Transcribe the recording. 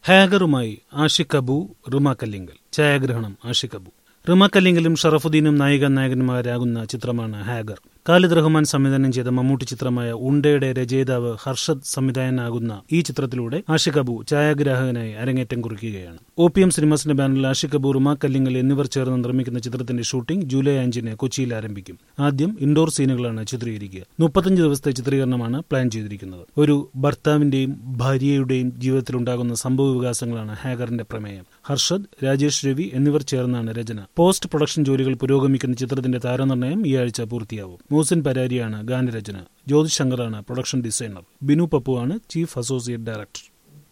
ഹാഗറുമായി ആഷിഖ് അബു, റിമ കല്ലിങ്കൽ. ഛായാഗ്രഹണം ആഷിഖ് അബു. റിമ കല്ലിങ്കലും ഷറഫുദ്ദീനും നായകന്മാരാകുന്ന ചിത്രമാണ് ഹാഗർ. ഖാലിദ് റഹ്മാൻ സംവിധാനം ചെയ്ത മമ്മൂട്ടി ചിത്രമായ ഉണ്ടയുടെ രചയിതാവ് ഹർഷദ് സംവിധായകനാകുന്ന ഈ ചിത്രത്തിലൂടെ ആഷിഖ് അബു ഛായാഗ്രാഹകനായി അരങ്ങേറ്റം കുറിക്കുകയാണ്. OPM സിനിമാസിന്റെ ബാനറിൽ ആഷിഖ് അബു, റിമ കല്ലിങ്കൽ എന്നിവർ ചേർന്ന് നിർമ്മിക്കുന്ന ചിത്രത്തിന്റെ ഷൂട്ടിംഗ് ജൂലൈ 5 കൊച്ചിയിൽ ആരംഭിക്കും. ആദ്യം ഇൻഡോർ സീനുകളാണ് ചിത്രീകരിക്കുക. 35 ദിവസത്തെ ചിത്രീകരണമാണ് പ്ലാൻ ചെയ്തിരിക്കുന്നത്. ഒരു ഭർത്താവിന്റെയും ഭാര്യയുടെയും ജീവിതത്തിലുണ്ടാകുന്ന സംഭവ വികാസങ്ങളാണ് ഹാഗറിന്റെ പ്രമേയം. ഹർഷദ്, രാജേഷ് രവി എന്നിവർ ചേർന്നാണ് രചന. പോസ്റ്റ് പ്രൊഡക്ഷൻ ജോലികൾ പുരോഗമിക്കുന്ന ചിത്രത്തിന്റെ താരനിർണ്ണയം ഈ ആഴ്ച പൂർത്തിയാവും. മൂസിൻ പരാരിയാണ് ഗാനരചന. ജ്യോതി ശങ്കറാണ് പ്രൊഡക്ഷൻ ഡിസൈനർ. ബിനു പപ്പുവാണ് ചീഫ് അസോസിയേറ്റ് ഡയറക്ടർ.